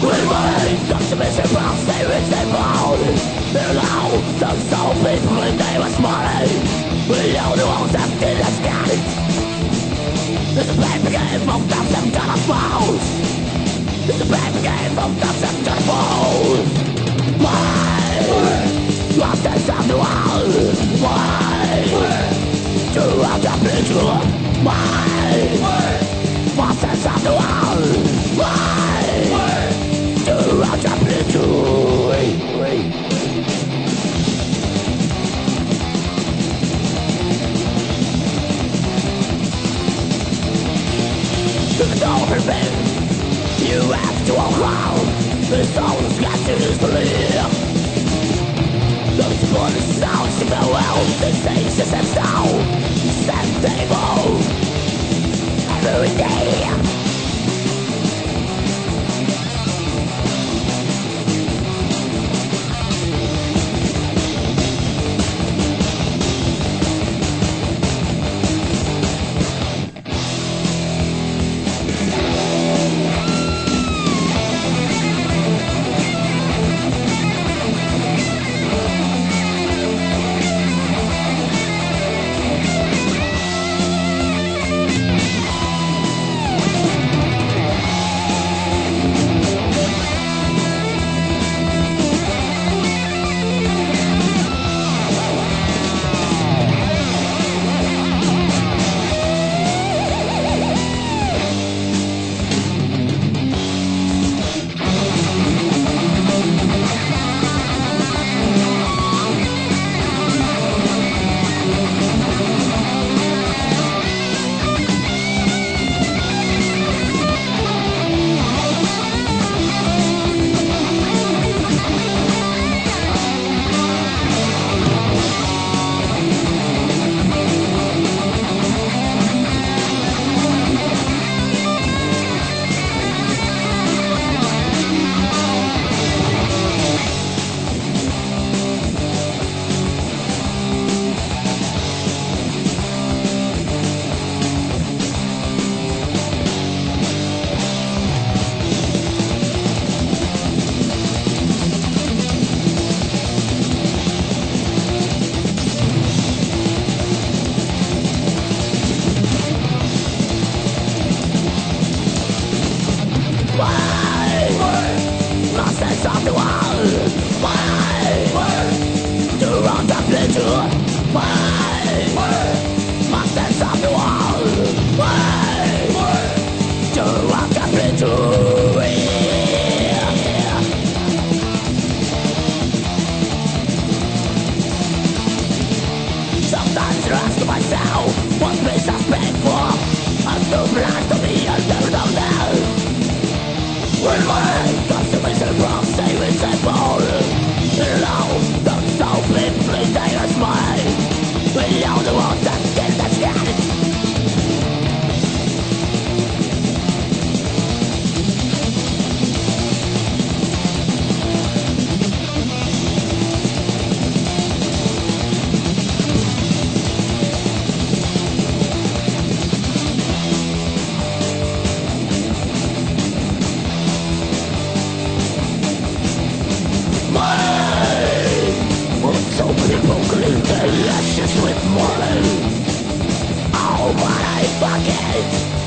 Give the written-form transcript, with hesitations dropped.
With money, consummation from savings and bone. And now, the soul people in name of money. We know the ones that did the sky. It's a paper game from $1,000 balls. It's a paper game from $1,000 balls. Why? Lost the sound to all. Why? To out the picture. Why? Lost the sound to all. Why? To out the picture. It's over, baby. You have to walk around. It's all that's got to disbelieve. Those for the sounds to go out. The things just have sound. Stand table. Every day. Sometimes I ask myself, what place I spent for? I'm too blind to be a little now. With my consummation from savings and bone. Now, the soul flipping dangerous mind. We know the ones that get the sky. With money, oh, but I forget.